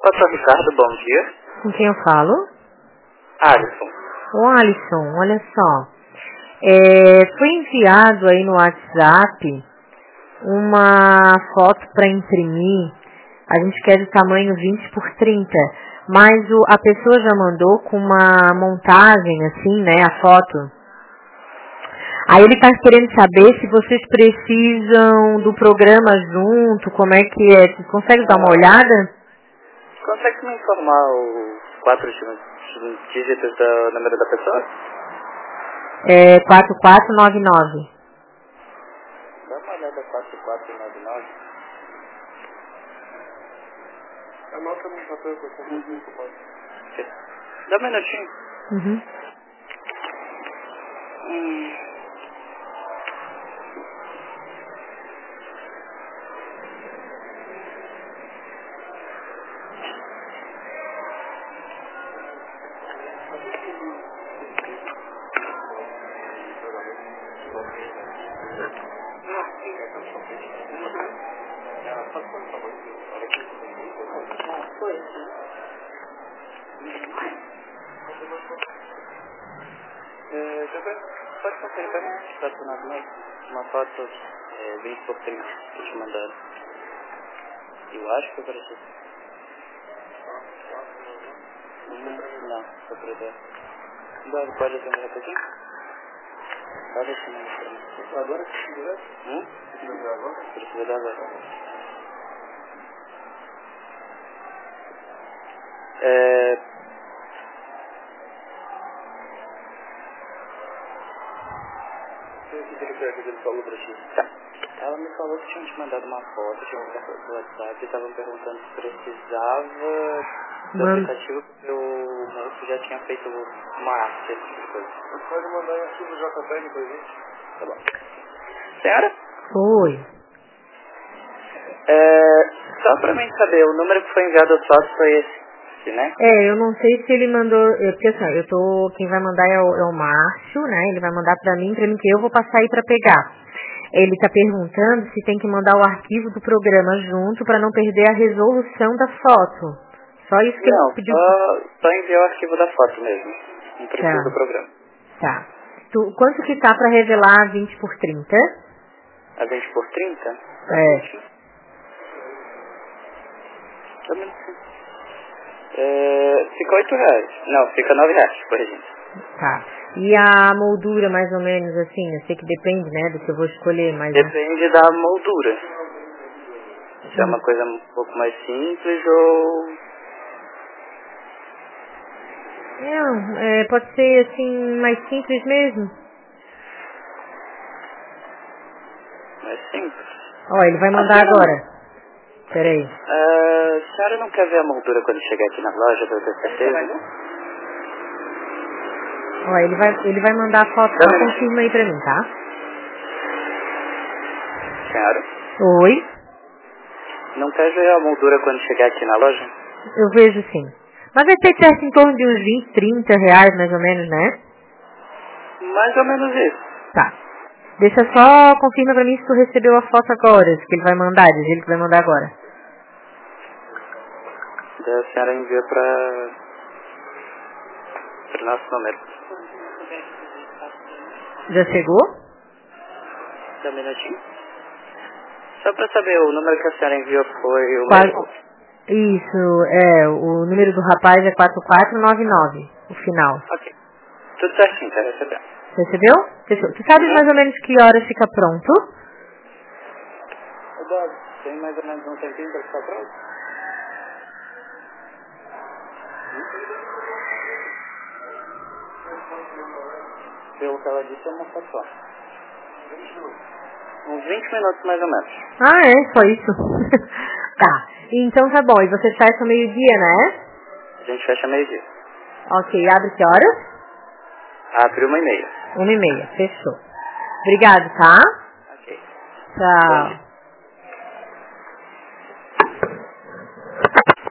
Pastor Ricardo, bom dia. Com quem eu falo? Alisson. Ô Alisson, olha só. Foi enviado aí no WhatsApp uma foto para imprimir. A gente quer do tamanho 20 por 30. Mas a pessoa já mandou com uma montagem assim, né, a foto. Aí ele está querendo saber se vocês precisam do programa junto, como é que é. Você consegue dar uma olhada? Consegue me informar os 4 dígitos do número da pessoa? 4499. Dá uma olhada 4499. Anota no papel que eu confundo. Dá um minutinho. Uhum. Pode conferir para mim? 499. Uma foto 20 por 30 que eu te mandaram. Eu acho que eu preciso. Não, só para ver. Agora pode atender rapidinho? Pode atender para mim. Agora que precisa ver? Precisa ver agora? Precisa ver agora. Ele falou pra ti. Tá. Ela me falou que tinha te mandado uma foto, tinha mandado do WhatsApp e estavam perguntando se precisava do aplicativo porque o moço já tinha feito uma arte, esse tipo de coisa. Você pode mandar um arquivo JPEG pra gente? Tá bom. Senhora? Oi. Só pra mim saber, o número que foi enviado aos fotos foi esse, né? Eu não sei se ele mandou, porque assim, quem vai mandar é o Márcio, né? Ele vai mandar pra mim que eu vou passar aí pra pegar. Ele tá perguntando se tem que mandar o arquivo do programa junto pra não perder a resolução da foto. Só isso que ele pediu. Só enviar o arquivo da foto mesmo. Não precisa do programa. Tá. Quanto que tá pra revelar a 20 por 30? A 20 por 30? Fica R$8. Não, fica R$9, corrigindo. Tá. E a moldura, mais ou menos, assim, eu sei que depende, né, do que eu vou escolher, mas... Depende da moldura. Se é uma coisa um pouco mais simples ou... Não, pode ser, assim, mais simples mesmo. Mais simples? Ó, ele vai mandar agora. Peraí. A senhora não quer ver a moldura quando chegar aqui na loja, pra eu ter certeza? Ó, ele vai mandar a foto, só confirma aí pra mim, tá? Senhora? Oi? Não quer ver a moldura quando chegar aqui na loja? Eu vejo sim. Mas vai ter certo em torno de uns 20, 30 reais, mais ou menos, né? Mais ou menos isso. Tá. Deixa só, confirma pra mim se tu recebeu a foto agora, que ele vai mandar, diz ele que vai mandar agora. Daí a senhora envia para nosso número. Já chegou? Dá um minutinho. Só para saber, o número que a senhora enviou foi o mesmo? mesmo? Isso, o número do rapaz é 4499, o final. Ok. Tudo certinho, tá recebendo. Recebeu? Fechou. Tu sabe mais ou menos que horas fica pronto? Eduardo, tem mais ou menos um tempinho para ficar pronto? Pelo que ela disse, é uma foto só. Uns 20 minutos mais ou menos. Só isso. Tá. Então tá bom. E você fecha meio-dia, né? A gente fecha meio-dia. Ok. Abre que horas? Abre 1h30. 1h30. Fechou. Obrigado, tá? Ok. Tchau.